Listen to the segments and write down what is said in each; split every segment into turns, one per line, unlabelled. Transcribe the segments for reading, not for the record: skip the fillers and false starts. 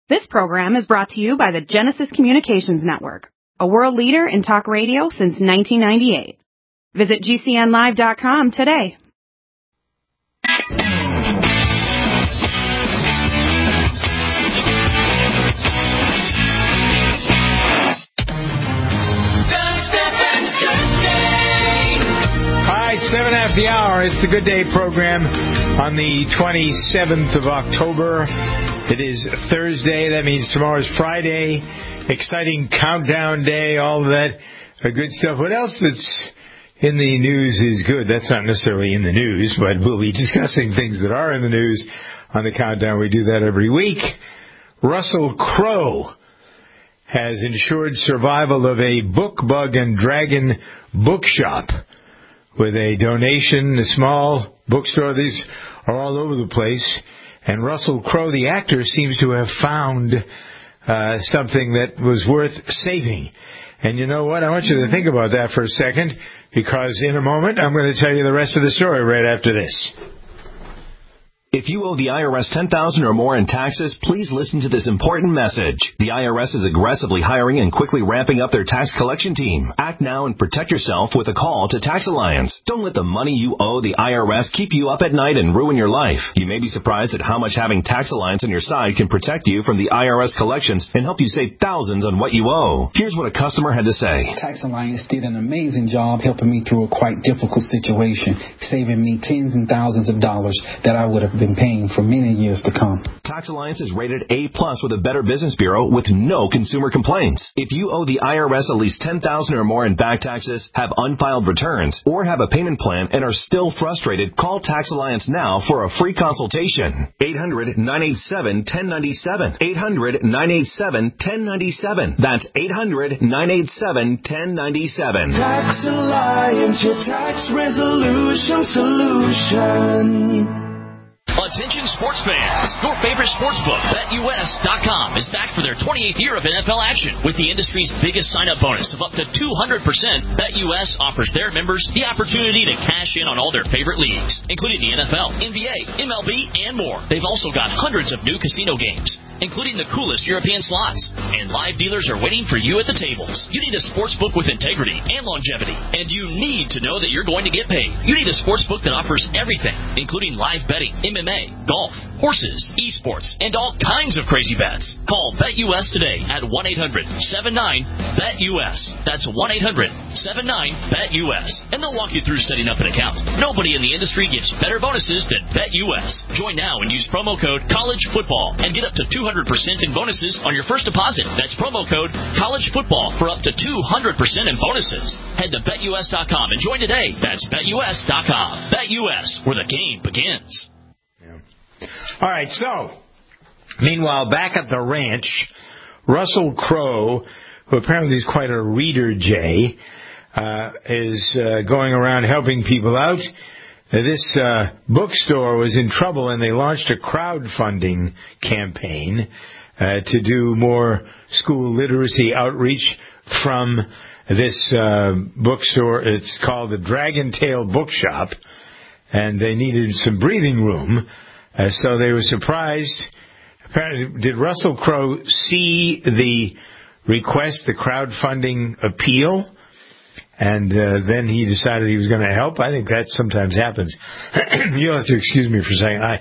This program is brought to you by the Genesis Communications Network, a world leader in talk radio since 1998. Visit GCNlive.com today.
All right, 7 after the hour. It's the Good Day program on the 27th of October. It is Thursday. That means tomorrow's Friday. Exciting countdown day, all of that good stuff. What else that's in the news is good? That's not necessarily in the news, but we'll be discussing things that are in the news on the countdown. We do that every week. Russell Crowe has ensured survival of a Book Bug and Dragon bookshop with a donation, a small bookstore. These are all over the place. And Russell Crowe, the actor, seems to have found something that was worth saving. And you know what? I want you to think about that for a second, because in a moment I'm going to tell you the rest of the story right after this.
If you owe the IRS $10,000 or more in taxes, please listen to this important message. The IRS is aggressively hiring and quickly ramping up their tax collection team. Act now and protect yourself with a call to Tax Alliance. Don't let the money you owe the IRS keep you up at night and ruin your life. You may be surprised at how much having Tax Alliance on your side can protect you from the IRS collections and help you save thousands on what you owe. Here's what a customer had to say.
Tax Alliance did an amazing job helping me through a quite difficult situation, saving me tens and thousands of dollars that I would have been paying for many years to come.
Tax Alliance is rated A+ with a Better Business Bureau with no consumer complaints. If you owe the IRS at least $10,000 or more in back taxes, have unfiled returns, or have a payment plan and are still frustrated, call Tax Alliance now for a free consultation. 800-987-1097. 800-987-1097. That's 800-987-1097.
Tax Alliance, your tax resolution solution.
Attention sports fans, your favorite sportsbook, BetUS.com, is back for their 28th year of NFL action. With the industry's biggest sign-up bonus of up to 200%, BetUS offers their members the opportunity to cash in on all their favorite leagues, including the NFL, NBA, MLB, and more. They've also got hundreds of new casino games, including the coolest European slots. And live dealers are waiting for you at the tables. You need a sportsbook with integrity and longevity, and you need to know that you're going to get paid. You need a sportsbook that offers everything, including live betting, MMA, golf, horses, esports, and all kinds of crazy bets. Call BetUS today at 1-800-79-BET-US. That's 1-800-79-BET-US. And they'll walk you through setting up an account. Nobody in the industry gives better bonuses than BetUS. Join now and use promo code COLLEGEFOOTBALL and get up to 200% in bonuses on your first deposit. That's promo code COLLEGEFOOTBALL for up to 200% in bonuses. Head to BetUS.com and join today. That's BetUS.com. BetUS, where the game begins.
All right, so, meanwhile, back at the ranch, Russell Crowe, who apparently is quite a reader, Jay, is going around helping people out. This bookstore was in trouble, and they launched a crowdfunding campaign to do more school literacy outreach from this bookstore. It's called the Dragon Tail Bookshop, and they needed some breathing room. So they were surprised. Apparently, did Russell Crowe see the request, the crowdfunding appeal? And then he decided he was going to help. I think that sometimes happens. You'll have to excuse me for saying I.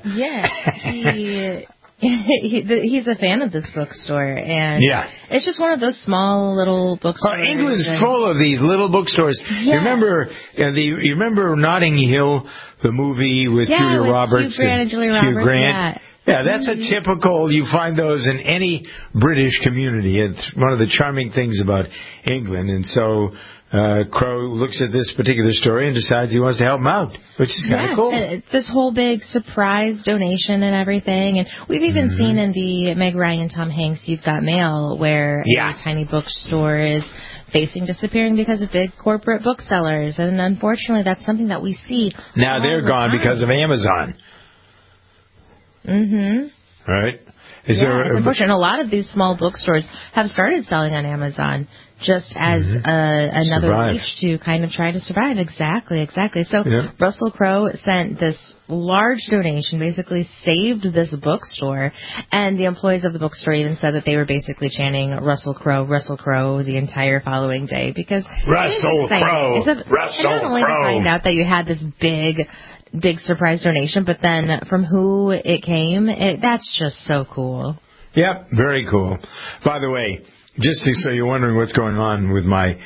Yeah, he's a fan of this bookstore, and it's just one of those small little bookstores.
England's full of these little bookstores. Yeah. You remember Notting Hill, the movie with Julia Roberts,
Hugh Grant and Julia Roberts.
Grant. Yeah, that's a typical, you find those in any British community. It's one of the charming things about England. And so Crowe looks at this particular story and decides he wants to help him out, which is kind of cool.
It's this whole big surprise donation and everything. And we've even seen in the Meg Ryan, Tom Hanks, You've Got Mail, where a tiny bookstore is facing disappearing because of big corporate booksellers. And unfortunately, that's something that we see.
Now they're gone because of Amazon.
Mm-hmm.
Right. It's
unfortunate. A lot of these small bookstores have started selling on Amazon just as another reach to kind of try to survive. Exactly. So Russell Crowe sent this large donation, basically saved this bookstore, and the employees of the bookstore even said that they were basically chanting Russell Crowe the entire following day, because
Russell Crowe.
And not only to find out that you had this big surprise donation, but then from who it came, that's just so cool.
Yep, very cool. By the way, just so you're wondering what's going on with my...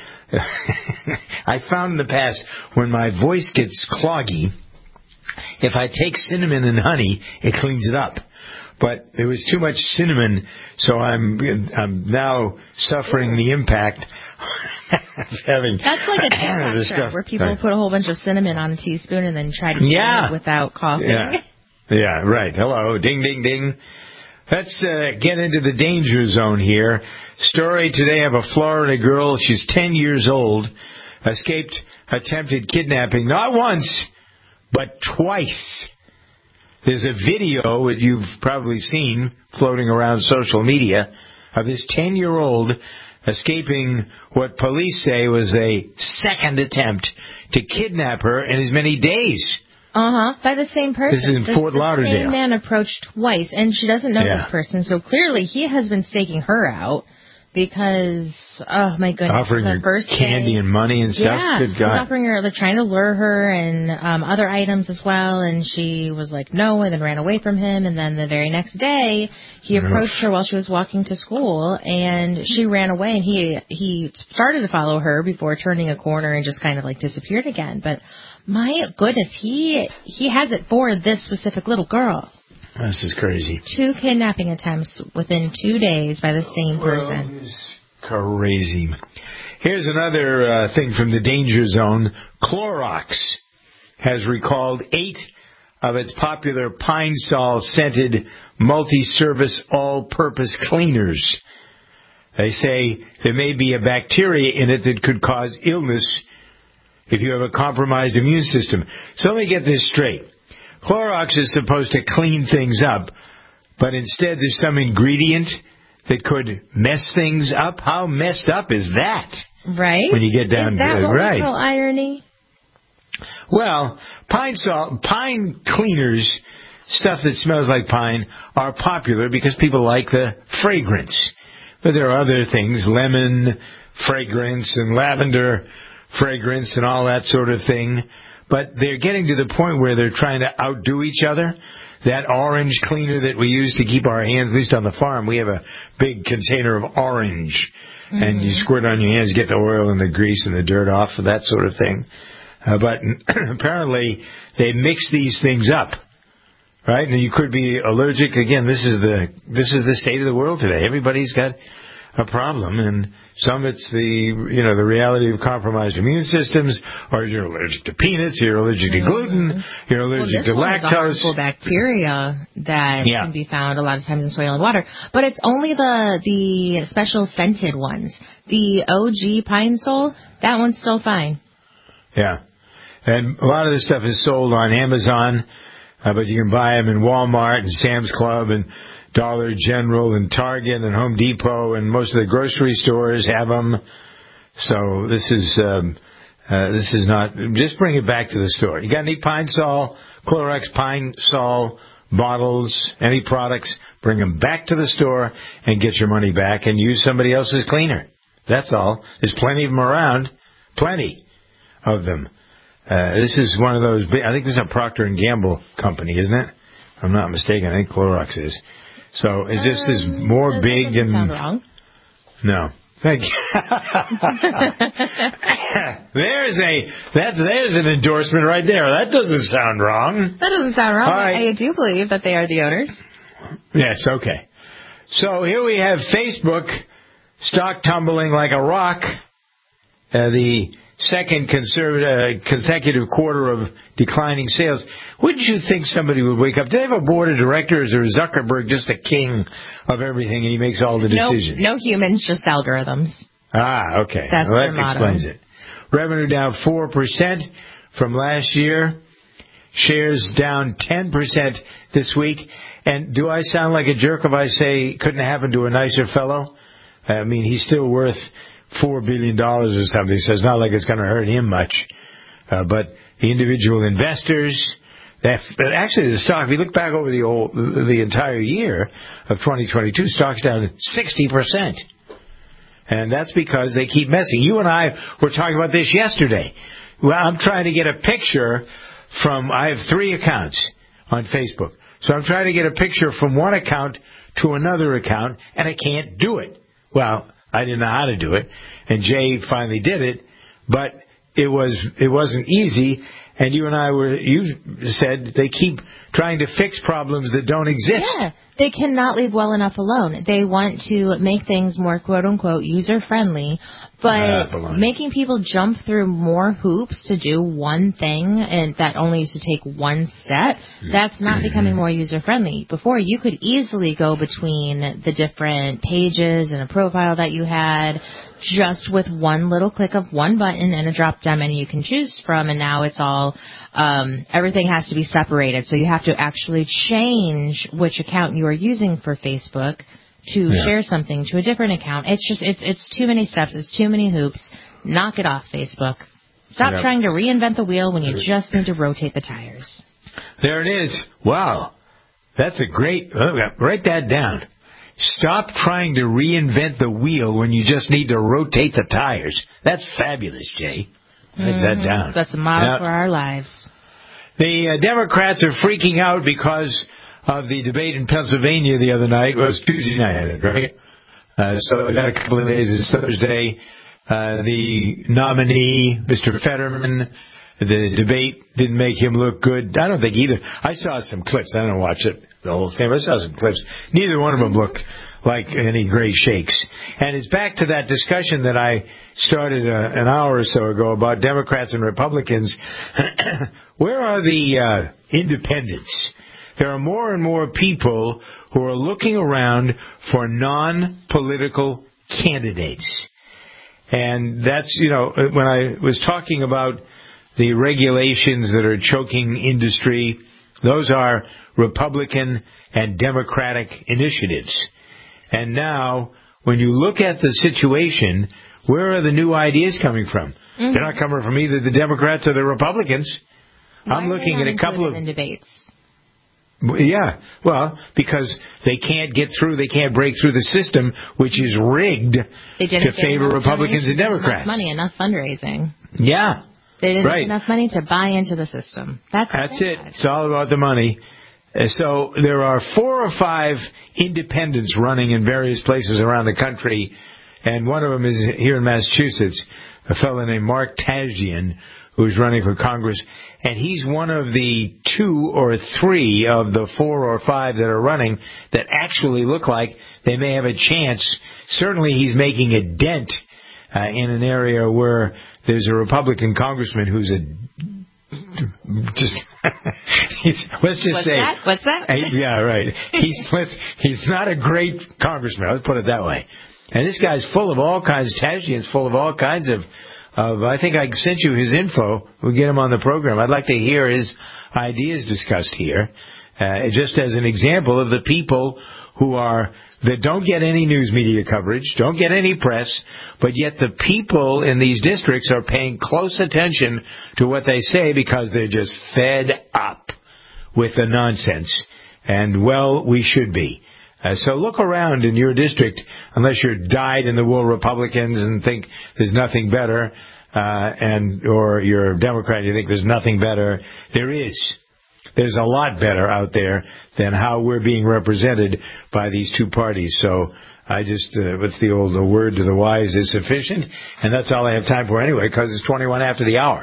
I found in the past, when my voice gets cloggy, if I take cinnamon and honey, it cleans it up. But there was too much cinnamon, so I'm now suffering the impact of having...
That's like a TikTok trend where people put a whole bunch of cinnamon on a teaspoon and then try to eat it without coughing.
Yeah, right. Hello. Ding, ding, ding. Let's get into the danger zone here. Story today of a Florida girl. She's 10 years old. Escaped attempted kidnapping not once, but twice. There's a video that you've probably seen floating around social media of this 10-year-old escaping what police say was a second attempt to kidnap her in as many days.
By the same person.
This is in Fort Lauderdale.
The same man approached twice, and she doesn't know this person, so clearly he has been staking her out because, oh my goodness.
Offering her candy and money and stuff?
Yeah,
Good God.
He's offering her, they're trying to lure her and other items as well, and she was like, no, and then ran away from him, and then the very next day, he approached her while she was walking to school, and she ran away, and he started to follow her before turning a corner and just kind of like disappeared again, but... My goodness, he has it for this specific little girl.
This is crazy.
2 kidnapping attempts within 2 days by the same person.
Well, it's crazy. Here's another thing from the danger zone. Clorox has recalled 8 of its popular Pine Sol scented multi-service all-purpose cleaners. They say there may be a bacteria in it that could cause illness if you have a compromised immune system. So let me get this straight. Clorox is supposed to clean things up, but instead there's some ingredient that could mess things up. How messed up is that?
Right.
When you get down
to it. Is that what we call irony?
Well, pine cleaners, stuff that smells like pine, are popular because people like the fragrance. But there are other things, lemon fragrance and lavender fragrance and all that sort of thing, but they're getting to the point where they're trying to outdo each other. That orange cleaner that we use to keep our hands, at least on the farm, we have a big container of orange, and you squirt on your hands, get the oil and the grease and the dirt off, that sort of thing. But apparently they mix these things up, right? And you could be allergic. Again, this is the state of the world today. Everybody's got a problem, and some it's the reality of compromised immune systems, or you're allergic to peanuts, you're allergic to gluten, you're allergic to lactose.
This harmful bacteria that can be found a lot of times in soil and water, but it's only the special scented ones. The OG Pine Sol, that one's still fine.
Yeah, and a lot of this stuff is sold on Amazon, but you can buy them in Walmart and Sam's Club and Dollar General and Target and Home Depot, and most of the grocery stores have them. So this is not. Just bring it back to the store. You got any Pine Sol, Clorox Pine Sol bottles, any products? Bring them back to the store and get your money back, and use somebody else's cleaner. That's all. There's plenty of them around. Plenty of them. This is one of those. I think this is a Procter & Gamble company, isn't it? If I'm not mistaken. I think Clorox is. So it just is more big and...
sound wrong.
No. Thank you. There's an endorsement right there. That doesn't sound wrong.
That doesn't sound wrong.
Right.
I do believe that they are the owners.
Yes, okay. So here we have Facebook stock tumbling like a rock. The second consecutive quarter of declining sales. Wouldn't you think somebody would wake up? Do they have a board of directors, or is Zuckerberg just the king of everything and he makes all the decisions?
No humans, just algorithms.
Ah, okay.
That's
well,
their
that explains it. Revenue down 4% from last year. shares down 10% this week. And do I sound like a jerk if I say couldn't happen to a nicer fellow? I mean, he's still worth $4 billion or something, so it's not like it's going to hurt him much. But the individual investors, actually the stock, if you look back over the entire year of 2022, stock's down 60%. And that's because they keep messing. You and I were talking about this yesterday. Well, I'm trying to get a picture I have 3 accounts on Facebook. So I'm trying to get a picture from one account to another account, and I can't do it. Well, I didn't know how to do it, and Jay finally did it, but it wasn't easy. And you said they keep trying to fix problems that don't exist.
Yeah, they cannot leave well enough alone. They want to make things more quote-unquote user-friendly, but making people jump through more hoops to do one thing and that only used to take one step, that's not becoming more user-friendly. Before, you could easily go between the different pages and a profile that you had just with one little click of one button and a drop-down menu you can choose from, and now it's all, everything has to be separated. So you have to actually change which account you are using for Facebook to share something to a different account. It's too many steps. It's too many hoops. Knock it off, Facebook. Stop trying to reinvent the wheel when you just need to rotate the tires.
There it is. Wow. That's a great, write that down. Stop trying to reinvent the wheel when you just need to rotate the tires. That's fabulous, Jay. Write that down.
That's a model for our lives.
The Democrats are freaking out because of the debate in Pennsylvania the other night. Well, it was Tuesday night, right? So we got a couple of days. It's Thursday. The nominee, Mr. Fetterman, the debate didn't make him look good. I don't think either. I saw some clips. I didn't watch it, the whole thing. I saw some clips. Neither one of them looked like any great shakes. And it's back to that discussion that I started an hour or so ago about Democrats and Republicans. Where are the independents? There are more and more people who are looking around for non-political candidates. And that's, when I was talking about the regulations that are choking industry, those are Republican and Democratic initiatives. And now, when you look at the situation, where are the new ideas coming from? Mm-hmm. They're not coming from either the Democrats or the Republicans. I'm looking at a couple of
debates.
Yeah, well, because they can't break through the system, which is rigged to favor Republicans and Democrats.
Enough fundraising.
Yeah.
They didn't have enough money to buy into the system. That's
it. It's all about the money. So there are 4 or 5 independents running in various places around the country, and one of them is here in Massachusetts, a fellow named Mark Tasjian, who's running for Congress, and he's one of the 2 or 3 of the 4 or 5 that are running that actually look like they may have a chance. Certainly he's making a dent in an area where there's a Republican congressman who's
What's that?
Yeah, right. He's not a great congressman, let's put it that way. And this guy's full of all kinds, Tasjian's full of all kinds of I think I sent you his info. We'll get him on the program. I'd like to hear his ideas discussed here, just as an example of the people that don't get any news media coverage, don't get any press, but yet the people in these districts are paying close attention to what they say because they're just fed up with the nonsense. And, well, we should be. So look around in your district, unless you're dyed-in-the-wool Republicans and think there's nothing better, or you're a Democrat and you think there's nothing better. There is. There's a lot better out there than how we're being represented by these 2 parties. So I just, what's the old word to the wise is sufficient? And that's all I have time for anyway, because it's 21 after the hour.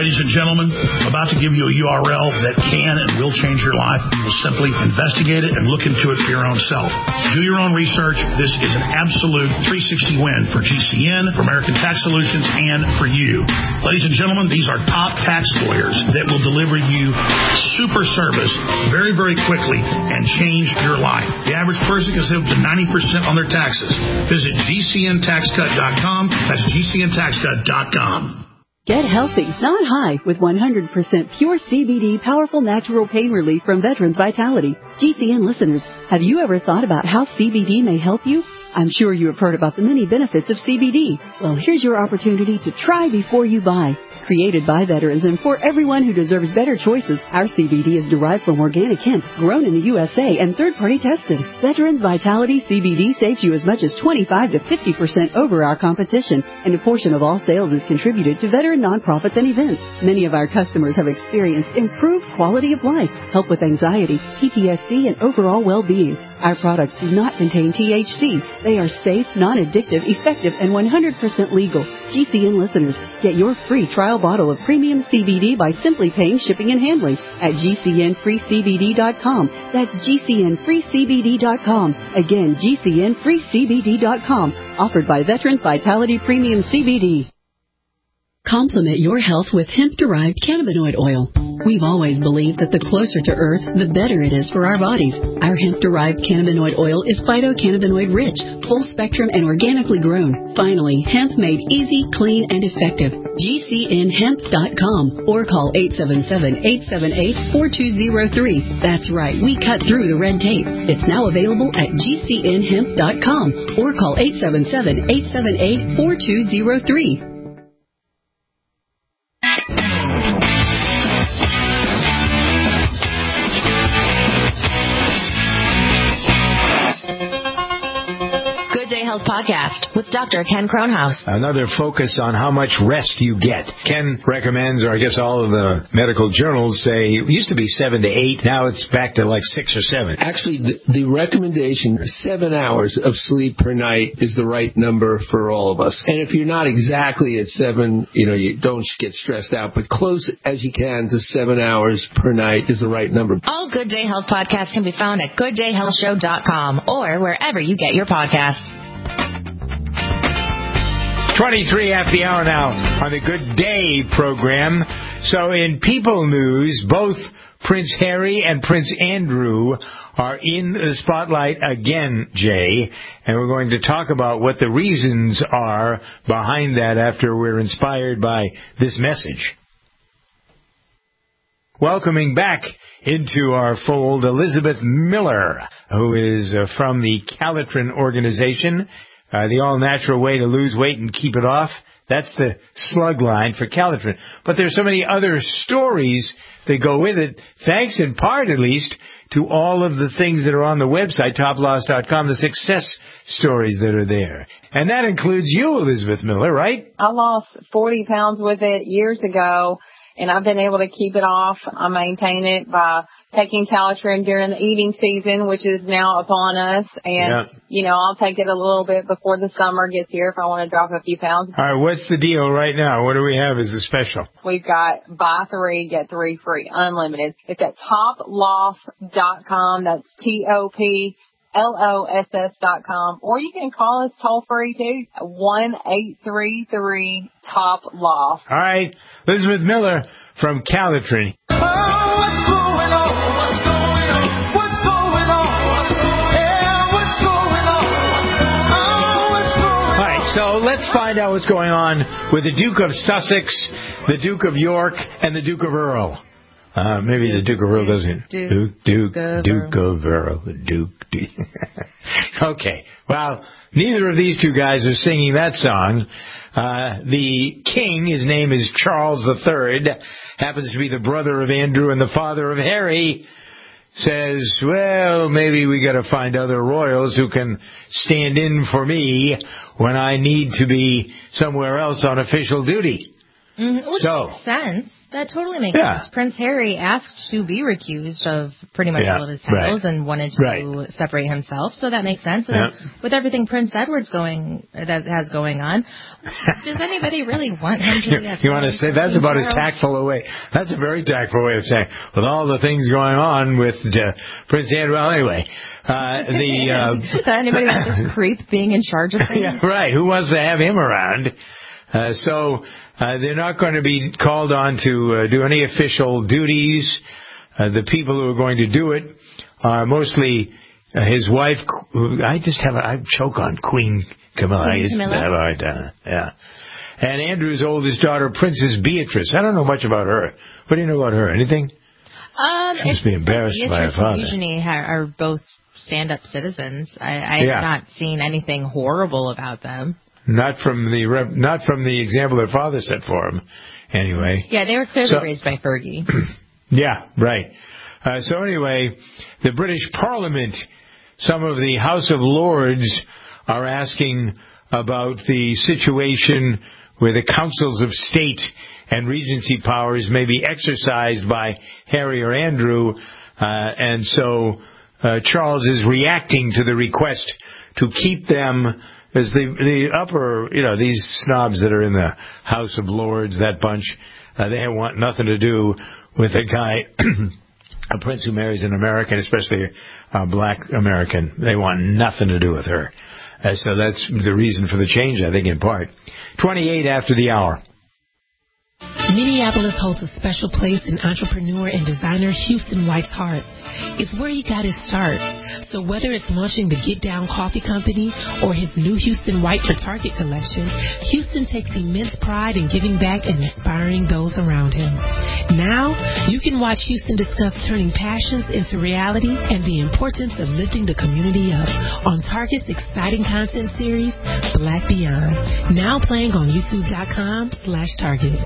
Ladies and gentlemen, I'm about to give you a URL that can and will change your life. You will simply investigate it and look into it for your own self. Do your own research. This is an absolute 360 win for GCN, for American Tax Solutions, and for you. Ladies and gentlemen, these are top tax lawyers that will deliver you super service very, very quickly and change your life. The average person can save up to 90% on their taxes. Visit GCNTaxCut.com. That's GCNTaxCut.com.
Get healthy, not high, with 100% pure CBD powerful natural pain relief from Veterans Vitality. GCN listeners, have you ever thought about how CBD may help you? I'm sure you have heard about the many benefits of CBD. Well, here's your opportunity to try before you buy. Created by veterans and for everyone who deserves better choices, our CBD is derived from organic hemp, grown in the USA and third-party tested. Veterans Vitality CBD saves you as much as 25 to 50% over our competition, and a portion of all sales is contributed to veteran nonprofits and events. Many of our customers have experienced improved quality of life, help with anxiety, PTSD, and overall well-being. Our products do not contain THC. They are safe, non-addictive, effective, and 100% legal. GCN listeners, get your free trial bottle of premium CBD by simply paying shipping and handling at GCNFreeCBD.com. That's GCNFreeCBD.com. Again, GCNFreeCBD.com. Offered by Veterans Vitality Premium CBD. Complement your health with hemp-derived cannabinoid oil. We've always believed that the closer to Earth, the better it is for our bodies. Our hemp-derived cannabinoid oil is phytocannabinoid-rich, full-spectrum, and organically grown. Finally, hemp made easy, clean, and effective. GCNHemp.com or call 877-878-4203. That's right, we cut through the red tape. It's now available at GCNHemp.com or call 877-878-4203.
Health Podcast with Dr. Ken Kronhaus.
Another focus on how much rest you get. Ken recommends, or I guess all of the medical journals say, it used to be 7 to 8, now it's back to like 6 or 7.
Actually, the recommendation, 7 hours of sleep per night is the right number for all of us. And if you're not exactly at 7, you don't get stressed out, but close as you can to 7 hours per night is the right number.
All Good Day Health podcasts can be found at GoodDayHealthShow.com or wherever you get your podcasts.
23 after the hour now on the Good Day program. So in People News, both Prince Harry and Prince Andrew are in the spotlight again, Jay, and we're going to talk about what the reasons are behind that after we're inspired by this message. Welcoming back into our fold Elizabeth Miller, who is from the Calitrin organization. The all-natural way to lose weight and keep it off. That's the slug line for Calitrin. But there's so many other stories that go with it, thanks in part, at least, to all of the things that are on the website, toploss.com, the success stories that are there. And that includes you, Elizabeth Miller, right?
I lost 40 pounds with it years ago, and I've been able to keep it off. I maintain it by taking Calitrin during the eating season, which is now upon us. And, I'll take it a little bit before the summer gets here if I want to drop a few pounds.
All right, what's the deal right now? What do we have as a special?
We've got buy 3, get 3 free, unlimited. It's at toploss.com. That's TOPLOSS.com. Or you can call us toll free too, 1-833-TOP-LOSS.
All right, Elizabeth Miller from Calitrin. So let's find out what's going on with the Duke of Sussex, the Duke of York, and the Duke of Earl. Maybe the Duke of Earl doesn't. Duke of Earl. Okay. Well, neither of these two guys are singing that song. The king, his name is Charles III, happens to be the brother of Andrew and the father of Harry, says, well, maybe we got to find other royals who can stand in for me when I need to be somewhere else on official duty.
Which makes sense. That totally makes sense. Prince Harry asked to be recused of pretty much all of his titles and wanted to separate himself, so that makes sense. And then with everything Prince Edward's going on, does anybody really want him to be
You want to say that's about as tactful a way. That's a very tactful way of saying, with all the things going on with Prince Andrew. Well, anyway,
anybody want this creep being in charge of things?
Yeah, right. Who wants to have him around? So they're not going to be called on to do any official duties. The people who are going to do it are mostly his wife. I choke on Queen Camilla. I used to have a hard time. Yeah. And Andrew's oldest daughter, Princess Beatrice. I don't know much about her. What do you know about her? Anything?
She
must be embarrassed by her father.
Beatrice and Eugenie are both stand-up citizens. I have not seen anything horrible about them.
Not from the example their father set for them, anyway.
Yeah, they were clearly raised by Fergie.
Yeah, right. So anyway, the British Parliament, some of the House of Lords are asking about the situation where the councils of state and regency powers may be exercised by Harry or Andrew, and so Charles is reacting to the request to keep them as the upper, these snobs that are in the House of Lords, that bunch, they want nothing to do with a guy, a prince who marries an American, especially a black American. They want nothing to do with her. So that's the reason for the change, I think, in part. 28 after the hour.
Minneapolis holds a special place in entrepreneur and designer Houston White's heart. It's where he got his start. So whether it's launching the Get Down Coffee Company or his new Houston White for Target collection, Houston takes immense pride in giving back and inspiring those around him. Now, you can watch Houston discuss turning passions into reality and the importance of lifting the community up on Target's exciting content series, Black Beyond. Now playing on YouTube.com/Target.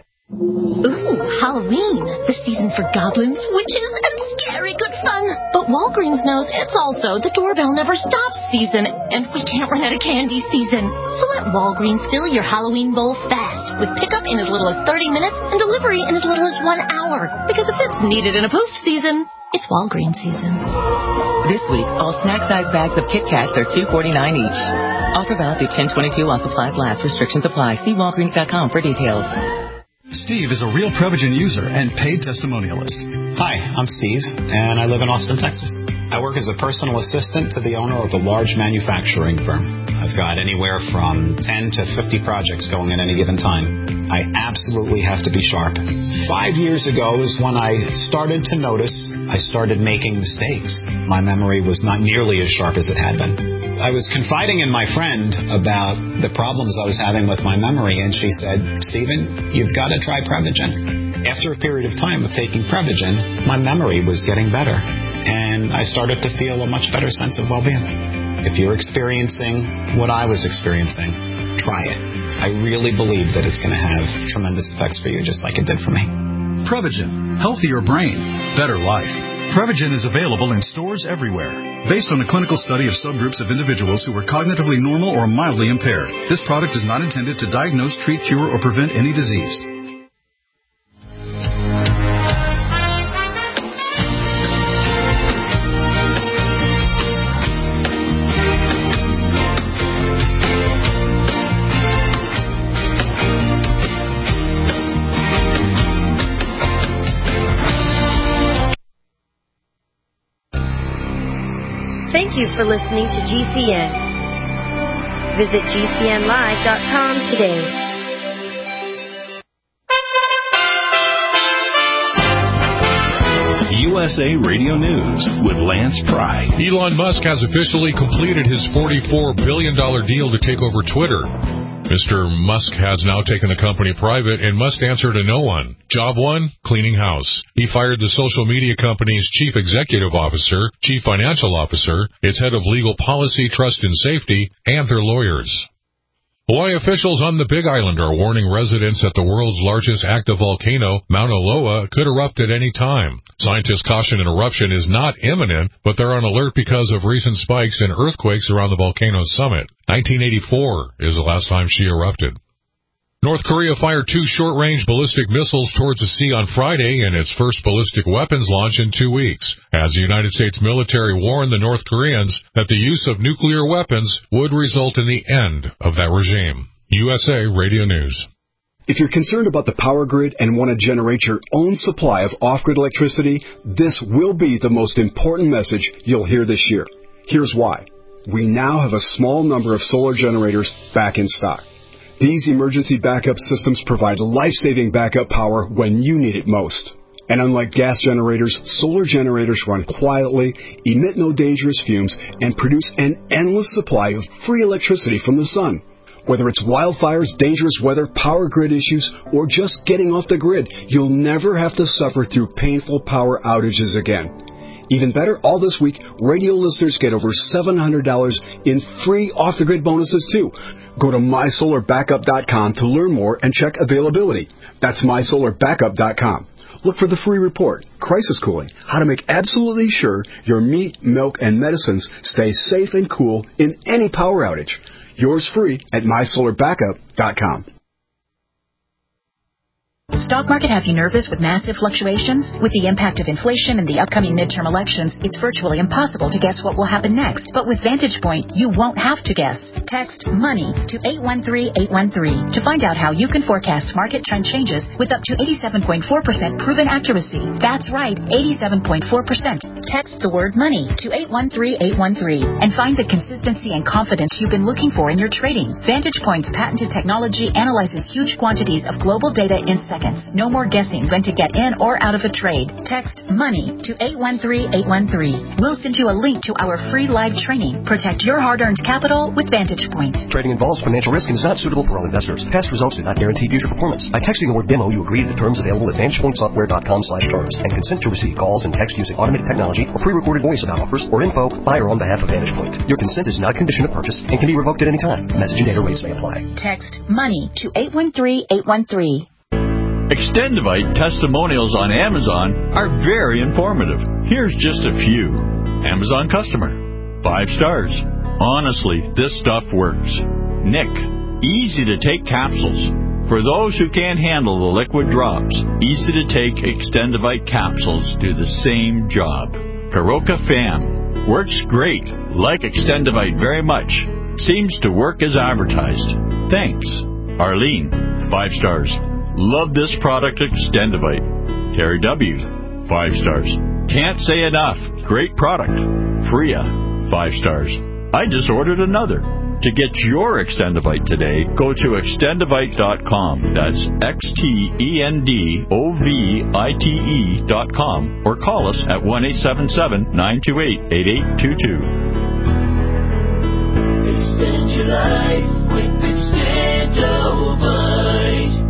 Ooh, Halloween, the season for goblins, witches, and scary good fun. But Walgreens knows it's also the doorbell never stops season, and we can't run out of candy season. So let Walgreens fill your Halloween bowl fast with pickup in as little as 30 minutes and delivery in as little as 1 hour. Because if it's needed in a poof season, it's Walgreens season.
This week, all snack-size bags of Kit Kats are $2.49 each. Offer valid through 10/22 while supplies last. Restrictions apply. See Walgreens.com for details.
Steve is a real Prevagen user and paid testimonialist.
Hi, I'm Steve, and I live in Austin, Texas. I work as a personal assistant to the owner of a large manufacturing firm. I've got anywhere from 10 to 50 projects going at any given time. I absolutely have to be sharp. 5 years ago is when I started to notice I started making mistakes. My memory was not nearly as sharp as it had been. I was confiding in my friend about the problems I was having with my memory, and she said, Stephen, you've got to try Prevagen. After a period of time of taking Prevagen, my memory was getting better, and I started to feel a much better sense of well-being. If you're experiencing what I was experiencing, try it. I really believe that it's going to have tremendous effects for you, just like it did for me.
Prevagen. Healthier brain. Better life. Prevagen is available in stores everywhere. Based on a clinical study of subgroups of individuals who were cognitively normal or mildly impaired, this product is not intended to diagnose, treat, cure, or prevent any disease.
Thank you for listening to GCN. Visit GCNlive.com today.
USA Radio News with Lance Pry.
Elon Musk has officially completed his $44 billion deal to take over Twitter. Mr. Musk has now taken the company private and must answer to no one. Job 1, cleaning house. He fired the social media company's chief executive officer, chief financial officer, its head of legal policy, trust and safety, and their lawyers. Hawaii officials on the Big Island are warning residents that the world's largest active volcano, Mauna Loa, could erupt at any time. Scientists caution an eruption is not imminent, but they're on alert because of recent spikes in earthquakes around the volcano's summit. 1984 is the last time she erupted. North Korea fired 2 short-range ballistic missiles towards the sea on Friday in its first ballistic weapons launch in 2 weeks, as the United States military warned the North Koreans that the use of nuclear weapons would result in the end of that regime. USA Radio News.
If you're concerned about the power grid and want to generate your own supply of off-grid electricity, this will be the most important message you'll hear this year. Here's why. We now have a small number of solar generators back in stock. These emergency backup systems provide life-saving backup power when you need it most. And unlike gas generators, solar generators run quietly, emit no dangerous fumes, and produce an endless supply of free electricity from the sun. Whether it's wildfires, dangerous weather, power grid issues, or just getting off the grid, you'll never have to suffer through painful power outages again. Even better, all this week, radio listeners get over $700 in free off-the-grid bonuses, too. Go to MySolarBackup.com to learn more and check availability. That's MySolarBackup.com. Look for the free report, Crisis Cooling, how to make absolutely sure your meat, milk, and medicines stay safe and cool in any power outage. Yours free at MySolarBackup.com.
Stock market have you nervous with massive fluctuations? With the impact of inflation and the upcoming midterm elections, it's virtually impossible to guess what will happen next. But with Vantage Point, you won't have to guess. Text MONEY to 813-813 to find out how you can forecast market trend changes with up to 87.4% proven accuracy. That's right, 87.4%. Text the word MONEY to 813-813 and find the consistency and confidence you've been looking for in your trading. Vantage Point's patented technology analyzes huge quantities of global data in seconds. No more guessing when to get in or out of a trade. Text MONEY to 813-813. We'll send you a link to our free live training. Protect your hard-earned capital with Vantage Point.
Trading involves financial risk and is not suitable for all investors. Past results do not guarantee future performance. By texting the word demo, you agree to the terms available at VantagePointSoftware.com/terms and consent to receive calls and text using automated technology or pre-recorded voice about offers or info by or on behalf of Vantage Point. Your consent is not a condition of purchase and can be revoked at any time. Message and data rates may apply.
Text MONEY to 813-813.
Extendivite testimonials on Amazon are very informative. Here's just a few. Amazon customer. 5 stars. Honestly, this stuff works. Nick. Easy to take capsules. For those who can't handle the liquid drops, easy to take Extendivite capsules do the same job. Karoka fan. Works great. Like Extendivite very much. Seems to work as advertised. Thanks. Arlene. 5 stars. Love this product, Extendivite. Terry W. 5 stars. Can't say enough. Great product. Freya. 5 stars. I just ordered another. To get your Extendivite today, go to Extendivite.com. That's XTENDOVITE.com or call us at 1-877-928-8822.
Extend your life with Extendivite.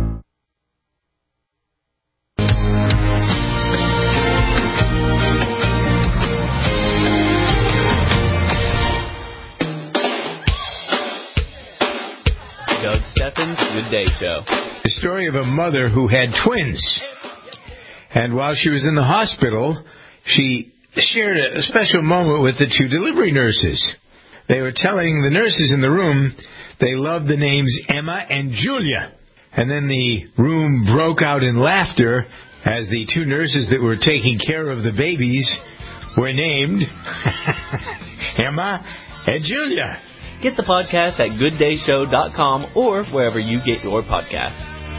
Doug Steffens, Good Day Show.
The story of a mother who had twins. And while she was in the hospital, she shared a special moment with the 2 delivery nurses. They were telling the nurses in the room they loved the names Emma and Julia. And then the room broke out in laughter as the 2 nurses that were taking care of the babies were named Emma and Julia.
Get the podcast at gooddayshow.com or wherever you get your podcasts.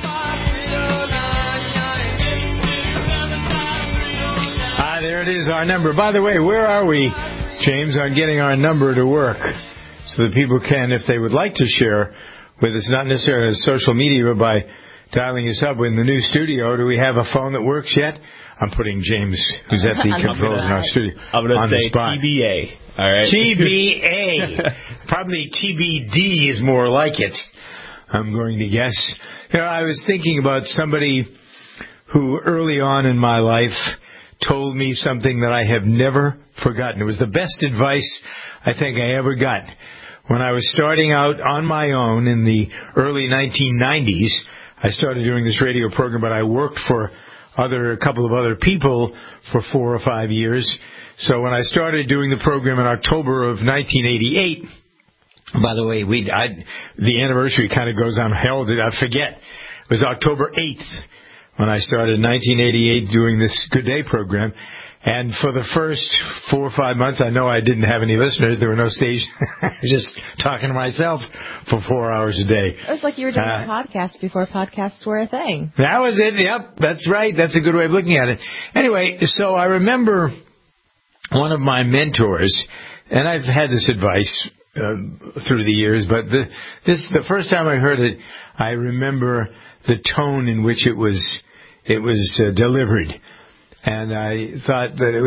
There it is, our number. By the way, where are we, James, on getting our number to work? So that people can, if they would like to share with us, not necessarily on social media, but by dialing us up in the new studio. Do we have a phone that works yet? I'm putting James, who's at the controls in our studio,
I'm going
on
to
the
say
spot.
TBA. All right.
TBA. Probably TBD is more like it, I'm going to guess. You know, I was thinking about somebody who early on in my life told me something that I have never forgotten. It was the best advice I think I ever got. When I was starting out on my own in the early 1990s, I started doing this radio program, but I worked for a couple of other people for 4 or 5 years. So when I started doing the program in October of 1988, By the way, the anniversary kind of goes on. Held it. I forget. It was October 8th when I started in 1988 doing this Good Day program. And for the first 4 or 5 months, I know I didn't have any listeners. There were no station. Just talking to myself for 4 hours a day.
It was like you were doing a podcast before podcasts were a thing.
That was it. Yep, that's right. That's a good way of looking at it. Anyway, so I remember one of my mentors, and I've had this advice through the years, but the first time I heard it, I remember the tone in which it was delivered. And I thought that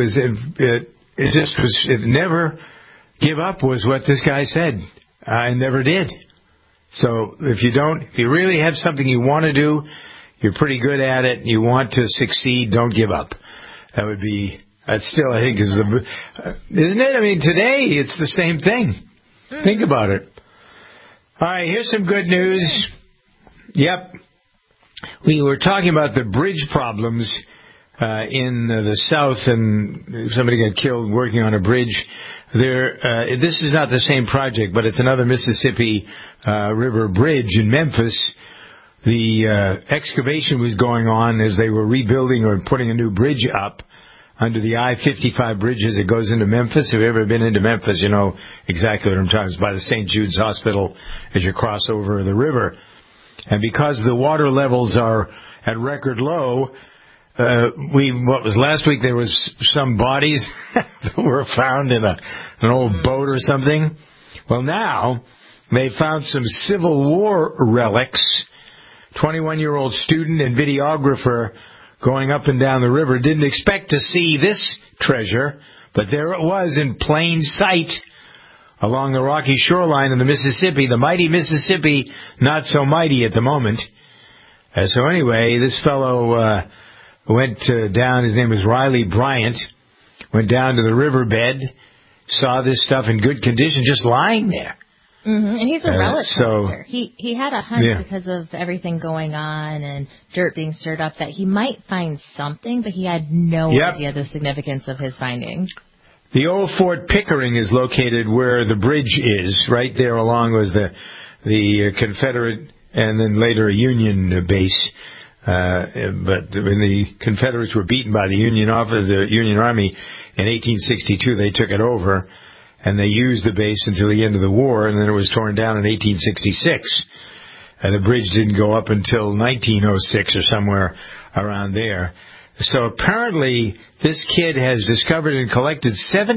it never give up was what this guy said. I never did. So if you really have something you want to do, you're pretty good at it, you want to succeed, don't give up. That still, I think, isn't it? I mean, today it's the same thing. Think about it. All right, here's some good news. Yep. We were talking about the bridge problems in the South, and somebody got killed working on a bridge. This is not the same project, but it's another Mississippi River bridge in Memphis. The excavation was going on as they were rebuilding or putting a new bridge up under the I-55 bridge as it goes into Memphis. If you've ever been into Memphis, you know exactly what I'm talking about. It's by the St. Jude's Hospital as you cross over the river. And because the water levels are at record low, what was last week, there was some bodies that were found in an old boat or something. Well, now they found some Civil War relics. 21-year-old student and videographer going up and down the river didn't expect to see this treasure, but there it was in plain sight along the rocky shoreline of the Mississippi, the mighty Mississippi, not so mighty at the moment. So anyway, this fellow went down, his name was Riley Bryant, went down to the riverbed, saw this stuff in good condition, just lying there.
Mm-hmm. And he's a relic collector. He had a hunch because of everything going on and dirt being stirred up that he might find something, but he had no idea the significance of his finding.
The old Fort Pickering is located where the bridge is. Right there along was the Confederate and then later a Union base. But when the Confederates were beaten by the Union Army in 1862, they took it over, and they used the base until the end of the war, and then it was torn down in 1866. The bridge didn't go up until 1906 or somewhere around there. So apparently this kid has discovered and collected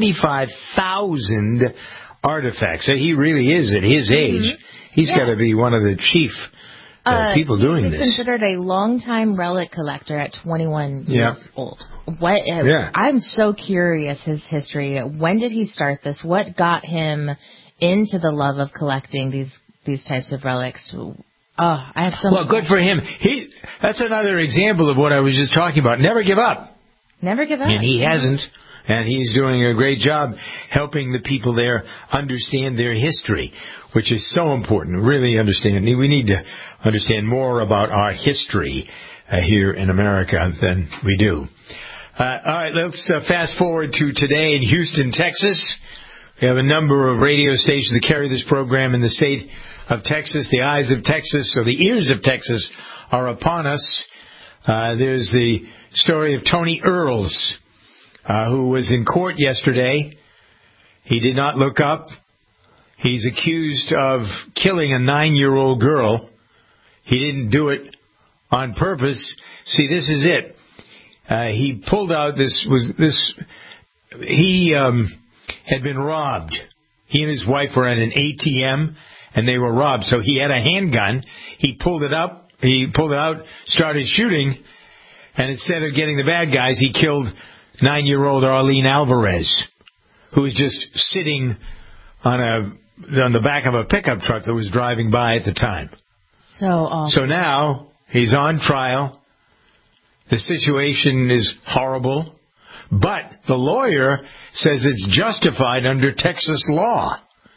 75,000 artifacts. So he really is, at his age, he's got to be one of the chief people doing this.
He's considered a long-time relic collector at 21 years old. I'm so curious his history. When did he start this? What got him into the love of collecting these types of relics? I have so
Well, good for him. That's another example of what I was just talking about. Never give up.
Never give up.
And he hasn't. And he's doing a great job helping the people there understand their history, which is so important. Really understand. We need to understand more about our history here in America than we do. All right, let's fast forward to today in Houston, Texas. We have a number of radio stations that carry this program in the state of Texas. The eyes of Texas, or the ears of Texas, are upon us. There's the story of Tony Earls, who was in court yesterday. He did not look up. He's accused of killing a 9-year-old girl. He didn't do it on purpose. See, this is it. He pulled out he had been robbed. He and his wife were at an ATM, and they were robbed. So he had a handgun. He pulled it out, started shooting, and instead of getting the bad guys, he killed 9-year-old Arlene Alvarez, who was just sitting on the back of a pickup truck that was driving by at the time.
So awful.
So now he's on trial. The situation is horrible, but the lawyer says it's justified under Texas law.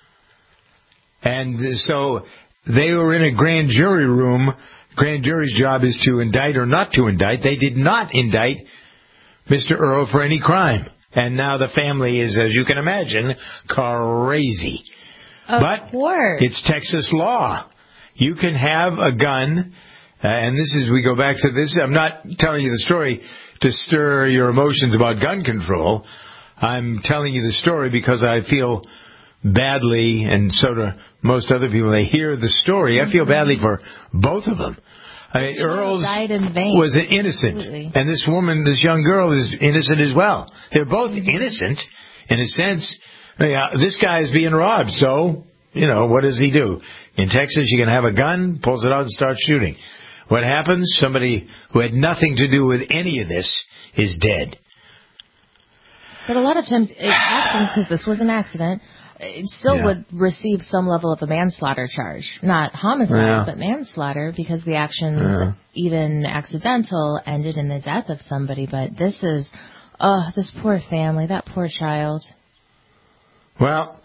And so they were in a grand jury room. Grand jury's job is to indict or not to indict. They did not indict Mr. Earl for any crime. And now the family is, as you can imagine, crazy. But it's Texas law. You can have a gun, and we go back to this. I'm not telling you the story to stir your emotions about gun control. I'm telling you the story because I feel badly, and so do most other people. They hear the story. I feel badly for both of them. Earls
died in vain.
Was innocent, and this young girl, is innocent as well. They're both innocent in a sense. This guy is being robbed, so what does he do? In Texas, you can have a gun, pulls it out, and starts shooting. What happens? Somebody who had nothing to do with any of this is dead.
But a lot of times, accidents, because this was an accident, it still would receive some level of a manslaughter charge. Not homicide, but manslaughter, because the actions, even accidental, ended in the death of somebody. But this is, this poor family, that poor child.
Well,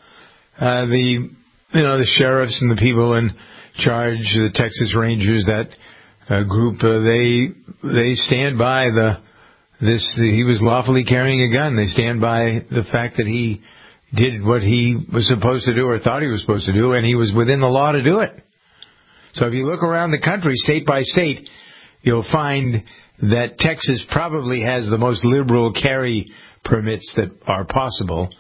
the sheriffs and the people in charge, the Texas Rangers, that group, they stand by he was lawfully carrying a gun. They stand by the fact that he did what he was supposed to do or thought he was supposed to do, and he was within the law to do it. So if you look around the country, state by state, you'll find that Texas probably has the most liberal carry permits that are possible.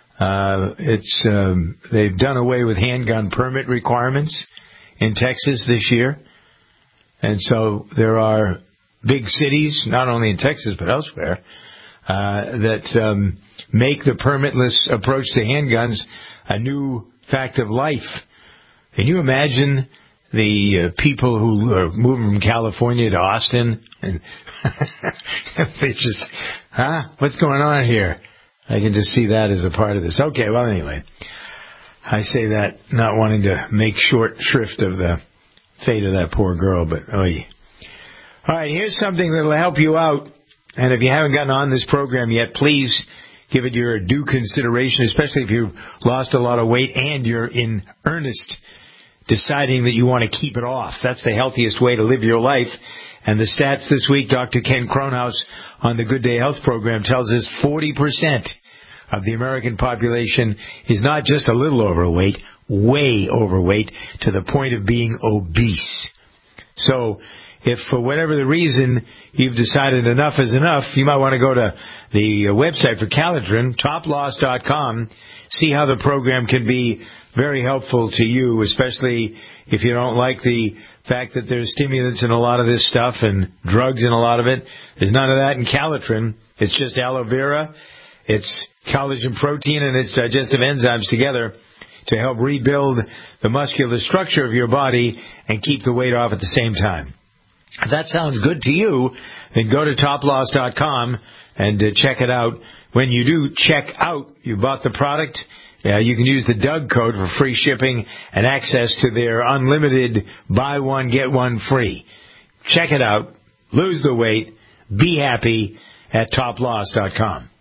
They've done away with handgun permit requirements in Texas this year. And so there are big cities, not only in Texas but elsewhere, that make the permitless approach to handguns a new fact of life. Can you imagine the people who are moving from California to Austin? And they just, what's going on here? I can just see that as a part of this. Okay, well, anyway, I say that not wanting to make short shrift of the fate of that poor girl, but oy. All right, here's something that'll help you out. And if you haven't gotten on this program yet, please give it your due consideration, especially if you've lost a lot of weight and you're in earnest deciding that you want to keep it off. That's the healthiest way to live your life. And the stats this week, Dr. Ken Kronhaus on the Good Day Health program tells us 40% of the American population is not just a little overweight, way overweight, to the point of being obese. So if for whatever the reason you've decided enough is enough, you might want to go to the website for Calitrin, toploss.com, see how the program can be very helpful to you, especially if you don't like the fact that there's stimulants in a lot of this stuff and drugs in a lot of it. There's none of that in Calitrin. It's just aloe vera, it's collagen protein, and its digestive enzymes together to help rebuild the muscular structure of your body and keep the weight off at the same time. If that sounds good to you, then go to toploss.com and check it out. When you do check out, you bought the product, you can use the Doug code for free shipping and access to their unlimited buy one, get one free. Check it out. Lose the weight. Be happy at toploss.com.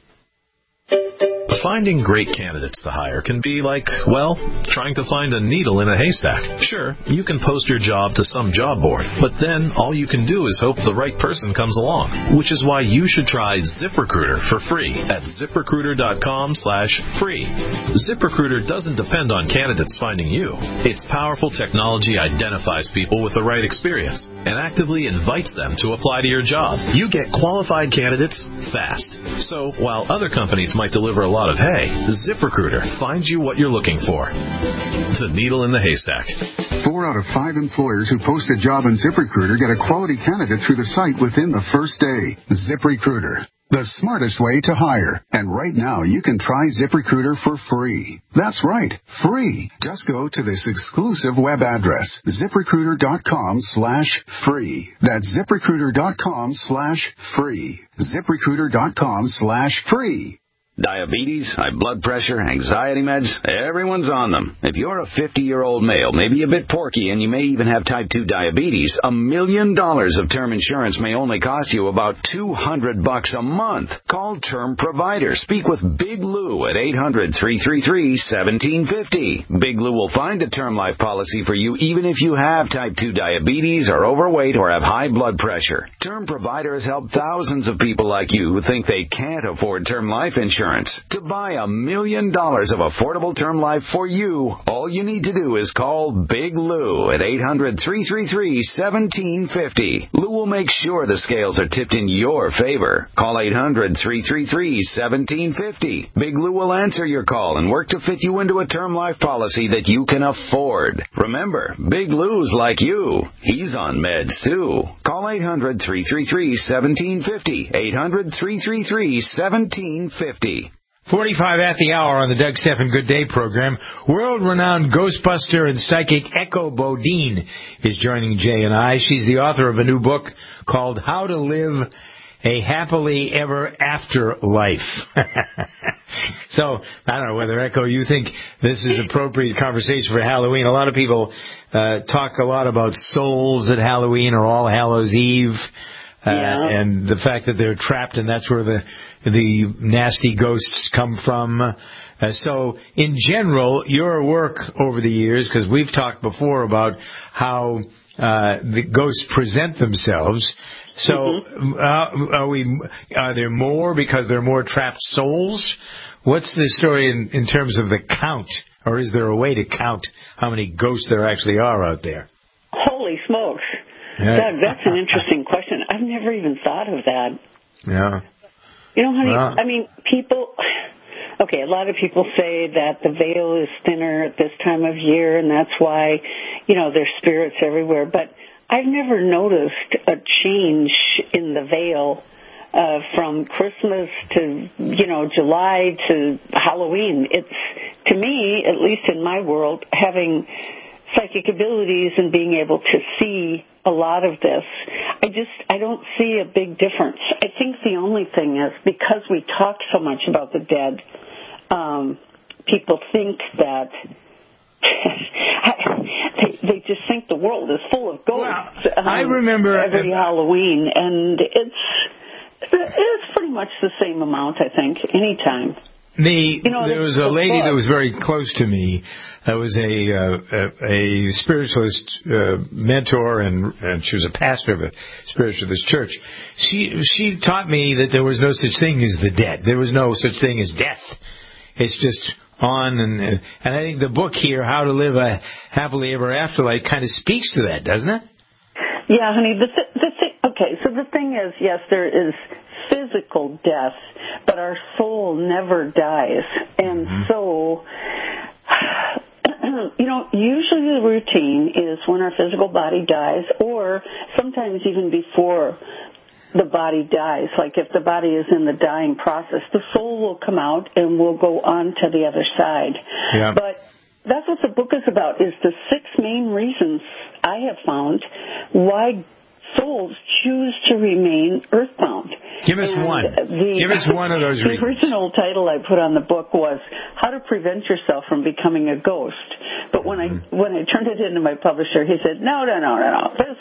Finding great candidates to hire can be like, well, trying to find a needle in a haystack. Sure, you can post your job to some job board, but then all you can do is hope the right person comes along, which is why you should try ZipRecruiter for free at ZipRecruiter.com/free. ZipRecruiter doesn't depend on candidates finding you. Its powerful technology identifies people with the right experience and actively invites them to apply to your job. You get qualified candidates fast. So while other companies might deliver a lot of hay, ZipRecruiter finds you what you're looking for. The needle in the haystack.
4 out of 5 employers who post a job in ZipRecruiter get a quality candidate through the site within the first day. ZipRecruiter, the smartest way to hire. And right now, you can try ZipRecruiter for free. That's right, free. Just go to this exclusive web address, ZipRecruiter.com/free. That's ZipRecruiter.com/free. ZipRecruiter.com/free.
Diabetes, high blood pressure, anxiety meds, everyone's on them. If you're a 50-year-old male, maybe a bit porky, and you may even have type 2 diabetes, $1 million of term insurance may only cost you about $200 a month. Call Term Provider. Speak with Big Lou at 800-333-1750. Big Lou will find a term life policy for you even if you have type 2 diabetes, are overweight, or have high blood pressure. Term Provider has helped thousands of people like you who think they can't afford term life insurance insurance. To buy $1 million of affordable term life for you, all you need to do is call Big Lou at 800-333-1750. Lou will make sure the scales are tipped in your favor. Call 800-333-1750. Big Lou will answer your call and work to fit you into a term life policy that you can afford. Remember, Big Lou's like you. He's on meds, too. Call 800-333-1750. 800-333-1750.
45 at the hour on the Doug Stephan Good Day program. World-renowned Ghostbuster and psychic Echo Bodine is joining Jay and I. She's the author of a new book called How to Live a Happily Ever After Life. So, I don't know whether, Echo, you think this is appropriate conversation for Halloween. A lot of people talk a lot about souls at Halloween or All Hallows Eve. And the fact that they're trapped, and that's where the nasty ghosts come from. So, in general, your work over the years, because we've talked before about how the ghosts present themselves. So, are there more because there are more trapped souls? What's the story in terms of the count, or is there a way to count how many ghosts there actually are out there?
Holy smokes. Yeah. Doug, that's an interesting question. I've never even thought of that.
Yeah.
You know, honey, I mean, people... Okay, a lot of people say that the veil is thinner at this time of year, and that's why, you know, there's spirits everywhere. But I've never noticed a change in the veil from Christmas to, you know, July to Halloween. It's, to me, at least in my world, having psychic abilities and being able to see a lot of this, I don't see a big difference. I think the only thing is, because we talk so much about the dead, people think that they just think the world is full of ghosts.
Well, I remember
every Halloween, and it's pretty much the same amount, I think, anytime.
There was a lady that was very close to me. That was a spiritualist mentor, and she was a pastor of a spiritualist church. She taught me that there was no such thing as the dead. There was no such thing as death. It's just on, and I think the book here, How to Live a Happily Ever After Life, kind of speaks to that, doesn't it?
Yeah, honey. Okay, so the thing is, yes, there is physical death, but our soul never dies. And so, you know, usually the routine is when our physical body dies, or sometimes even before the body dies. Like if the body is in the dying process, the soul will come out and will go on to the other side.
Yeah.
But that's what the book is about, is the 6 main reasons I have found why souls choose to remain earthbound.
Give us one. Give us one of those reasons.
The original title I put on the book was How to Prevent Yourself from Becoming a Ghost. But when I turned it into my publisher, he said, no. This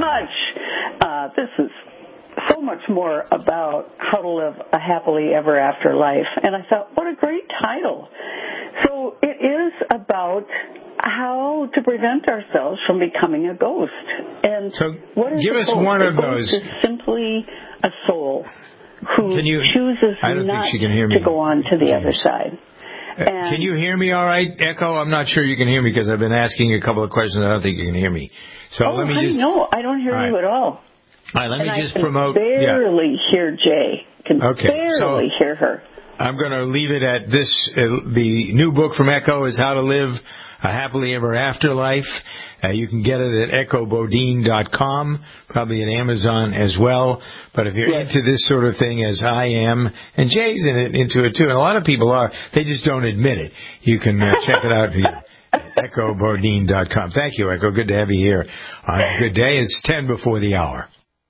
is so much more about how to live a happily ever after life. And I thought, what a great title. So it is about how to prevent ourselves from becoming a ghost. And
so
what is
give us
ghost?
one of
those. Is simply a soul who chooses not to go on to the other side.
Can you hear me all right, Echo? I'm not sure you can hear me because I've been asking a couple of questions. I don't think you can hear me. So let me just...
No, I don't hear you at all.
All right, let me just promote...
I can barely hear Jay. Barely hear her.
I'm going to leave it at this. The new book from Echo is How to Live a Happily Ever After Life. You can get it at echobodine.com, probably at Amazon as well. But if you're into this sort of thing, as I am, and Jay's into it too, and a lot of people are, they just don't admit it. You can check it out at echobodine.com. Thank you, Echo. Good to have you here on a good day. It's 10 before the hour.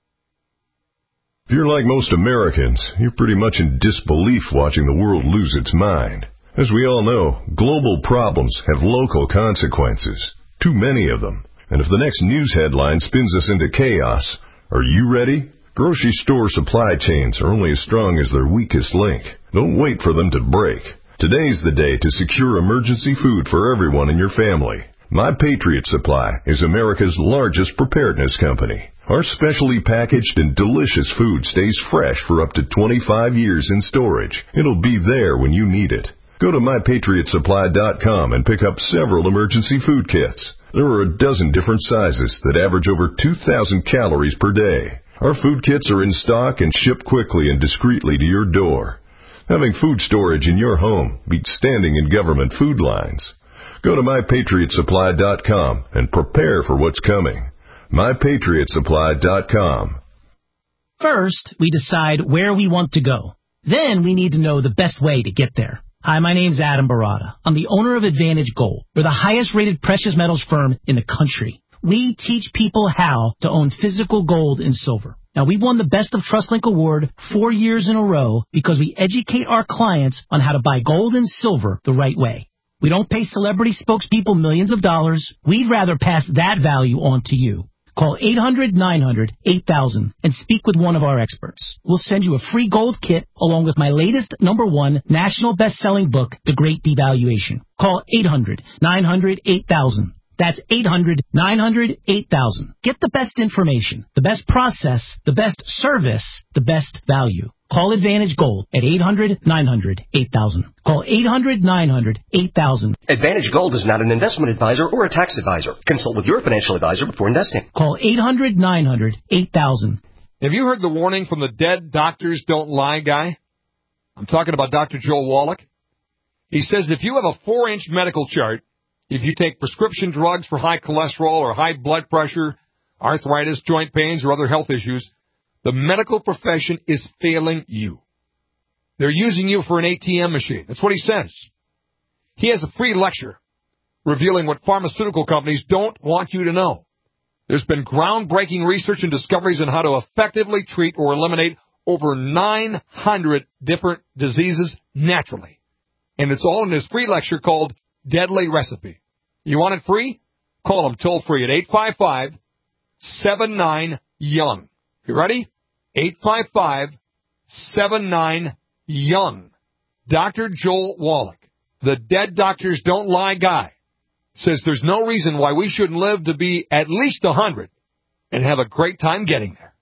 If you're like most Americans, you're pretty much in disbelief watching the world lose its mind. As we all know, global problems have local consequences. Too many of them. And if the next news headline spins us into chaos, are you ready? Grocery store supply chains are only as strong as their weakest link. Don't wait for them to break. Today's the day to secure emergency food for everyone in your family. My Patriot Supply is America's largest preparedness company. Our specially packaged and delicious food stays fresh for up to 25 years in storage. It'll be there when you need it. Go to MyPatriotSupply.com and pick up several emergency food kits. There are a dozen different sizes that average over 2,000 calories per day. Our food kits are in stock and ship quickly and discreetly to your door. Having food storage in your home beats standing in government food lines. Go to MyPatriotSupply.com and prepare for what's coming. MyPatriotSupply.com.
First, we decide where we want to go. Then we need to know the best way to get there. Hi, my name's Adam Barada. I'm the owner of Advantage Gold. We're the highest-rated precious metals firm in the country. We teach people how to own physical gold and silver. Now, we've won the Best of TrustLink Award 4 years in a row because we educate our clients on how to buy gold and silver the right way. We don't pay celebrity spokespeople millions of dollars. We'd rather pass that value on to you. Call 800-900-8000 and speak with one of our experts. We'll send you a free gold kit along with my latest #1 national best-selling book, The Great Devaluation. Call 800-900-8000. That's 800-900-8000. Get the best information, the best process, the best service, the best value. Call Advantage Gold at 800-900-8000. Call 800-900-8000.
Advantage Gold is not an investment advisor or a tax advisor. Consult with your financial advisor before investing.
Call 800-900-8000.
Have you heard the warning from the dead doctors don't lie guy? I'm talking about Dr. Joel Wallach. He says if you have a 4-inch medical chart, if you take prescription drugs for high cholesterol or high blood pressure, arthritis, joint pains, or other health issues, the medical profession is failing you. They're using you for an ATM machine. That's what he says. He has a free lecture revealing what pharmaceutical companies don't want you to know. There's been groundbreaking research and discoveries on how to effectively treat or eliminate over 900 different diseases naturally. And it's all in his free lecture called Deadly Recipe. You want it free? Call him toll free at 855-79-YOUNG. You ready? 855-79-YOUNG. Dr. Joel Wallach, the dead doctors don't lie guy, says there's no reason why we shouldn't live to be at least 100 and have a great time getting there.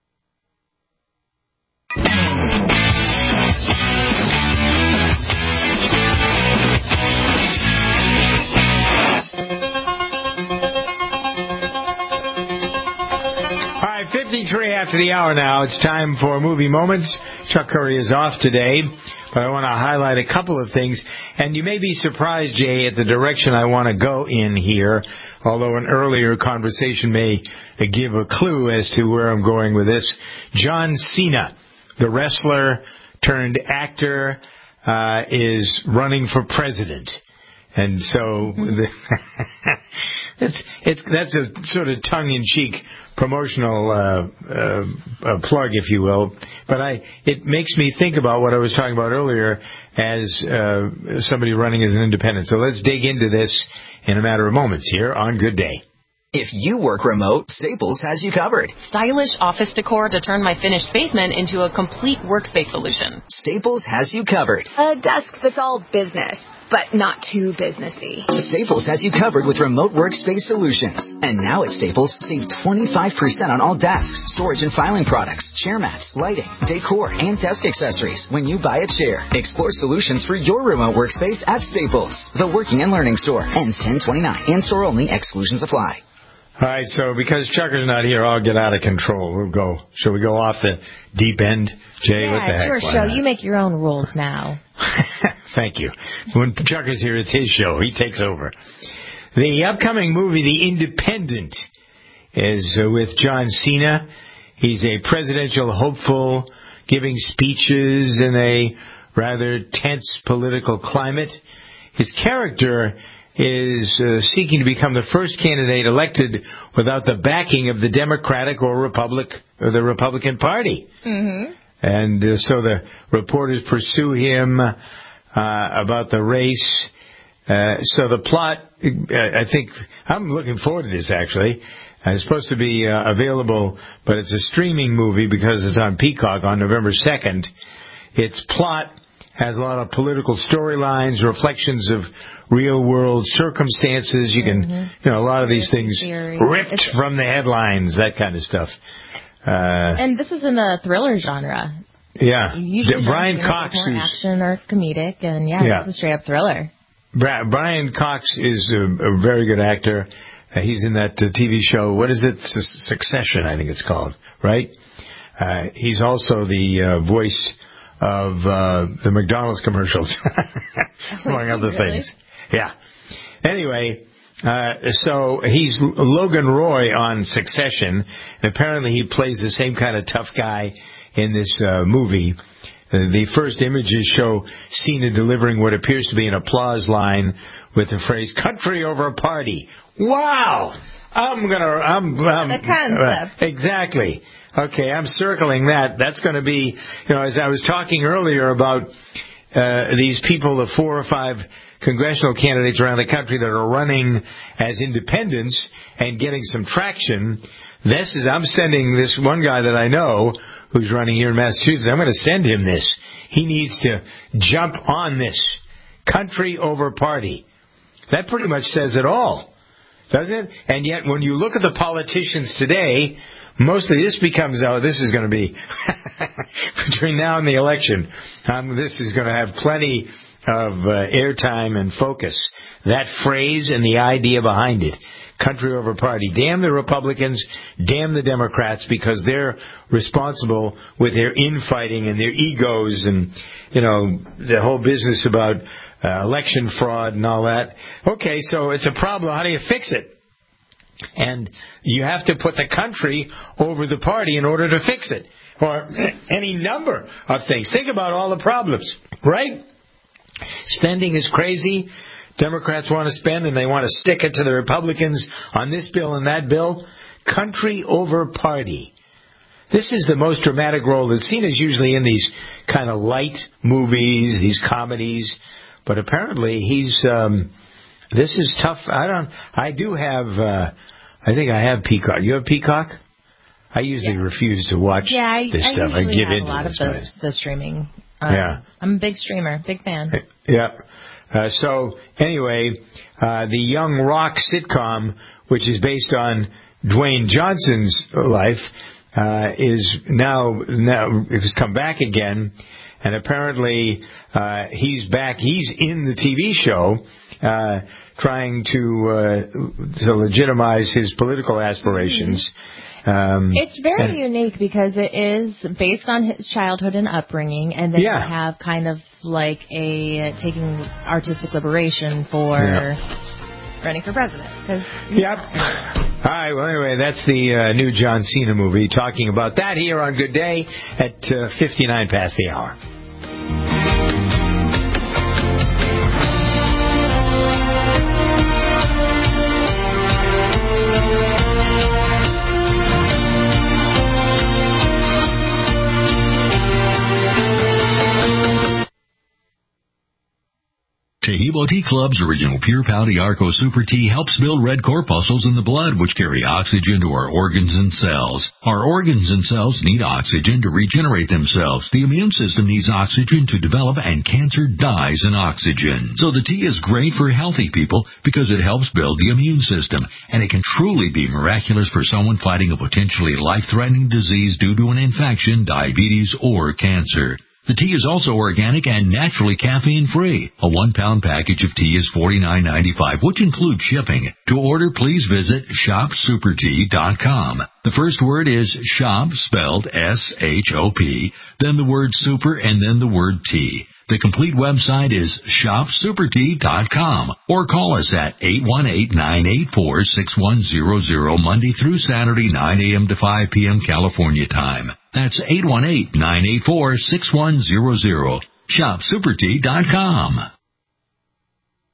All right, 53 after the hour now. It's time for Movie Moments. Chuck Curry is off today, but I want to highlight a couple of things. And you may be surprised, Jay, at the direction I want to go in here, although an earlier conversation may give a clue as to where I'm going with this. John Cena, the wrestler turned actor, is running for president. And so that's a sort of tongue-in-cheek promotional plug, if you will. But it makes me think about what I was talking about earlier as somebody running as an independent. So let's dig into this in a matter of moments here on Good Day.
If you work remote, Staples has you covered.
Stylish office decor to turn my finished basement into a complete workspace solution.
Staples has you covered.
A desk that's all business, but not too businessy.
Staples has you covered with remote workspace solutions. And now at Staples, save 25% on all desks, storage and filing products, chair mats, lighting, decor, and desk accessories when you buy a chair. Explore solutions for your remote workspace at Staples, the working and learning store. Ends 10/29. In-store only. Exclusions apply.
All right, so because Chucker's not here, I'll get out of control. Shall we go off the deep end? Jay,
yeah,
what the heck?
It's your show. You make your own rules now.
Thank you. When Chucker's here, it's his show. He takes over. The upcoming movie, The Independent, is with John Cena. He's a presidential hopeful giving speeches in a rather tense political climate. His character is seeking to become the first candidate elected without the backing of the Democratic or the Republican Party. Mm-hmm. And so the reporters pursue him about the race. So the plot, I think, I'm looking forward to this, actually. It's supposed to be available, but it's a streaming movie because it's on Peacock on November 2nd. Its plot has a lot of political storylines, reflections of real-world circumstances. You can, a lot of these things ripped from the headlines, that kind of stuff.
And this is in the thriller genre.
Yeah.
Usually
Brian Cox
is more action or comedic, and this is a straight-up thriller.
Brian Cox is a very good actor. He's in that TV show. What is it? Succession, I think it's called, right? He's also the voice of the McDonald's commercials, among other things. Yeah. Anyway, so he's Logan Roy on Succession, and apparently he plays the same kind of tough guy in this movie. The first images show Cena delivering what appears to be an applause line with the phrase "country over party." Wow!
The concept.
Exactly. Okay, I'm circling that. That's going to be, as I was talking earlier about these people, the 4 or 5 congressional candidates around the country that are running as independents and getting some traction. I'm sending this one guy that I know who's running here in Massachusetts. I'm going to send him this. He needs to jump on this. Country over party. That pretty much says it all, doesn't it? And yet, when you look at the politicians today, mostly this becomes, this is going to be, between now and the election, this is going to have plenty of airtime and focus. That phrase and the idea behind it. Country over party. Damn the Republicans, damn the Democrats, because they're responsible with their infighting and their egos and, the whole business about election fraud and all that. Okay, so it's a problem. How do you fix it? And you have to put the country over the party in order to fix it. Or any number of things. Think about all the problems, right? Spending is crazy. Democrats want to spend, and they want to stick it to the Republicans on this bill and that bill. Country over party. This is the most dramatic role that Cena's usually in these kind of light movies, these comedies. But apparently this is tough. I think I have Peacock. You have Peacock? I usually refuse to watch this stuff. I give in to a lot of
the streaming.
I'm
a big streamer, big fan.
Yeah. So anyway, the Young Rock sitcom, which is based on Dwayne Johnson's life, is now it has come back again, and apparently he's back. He's in the TV show, trying to legitimize his political aspirations.
It's very unique because it is based on his childhood and upbringing, and then you have kind of like taking artistic liberation for running for president.
Yep. All right, well, anyway, that's the new John Cena movie. Talking about that here on Good Day at 59 past the hour.
Tahibo Tea Club's original Pure Pouty Arco Super Tea helps build red corpuscles in the blood, which carry oxygen to our organs and cells. Our organs and cells need oxygen to regenerate themselves. The immune system needs oxygen to develop, and cancer dies in oxygen. So the tea is great for healthy people because it helps build the immune system, and it can truly be miraculous for someone fighting a potentially life-threatening disease due to an infection, diabetes, or cancer. The tea is also organic and naturally caffeine-free. A 1-pound package of tea is $49.95, which includes shipping. To order, please visit shopsupertea.com. The first word is shop, spelled S-H-O-P, then the word super, and then the word tea. The complete website is shopsupertea.com, or call us at 818-984-6100 Monday through Saturday, 9 a.m. to 5 p.m. California time. That's 818-984-6100. Shopsupertea.com.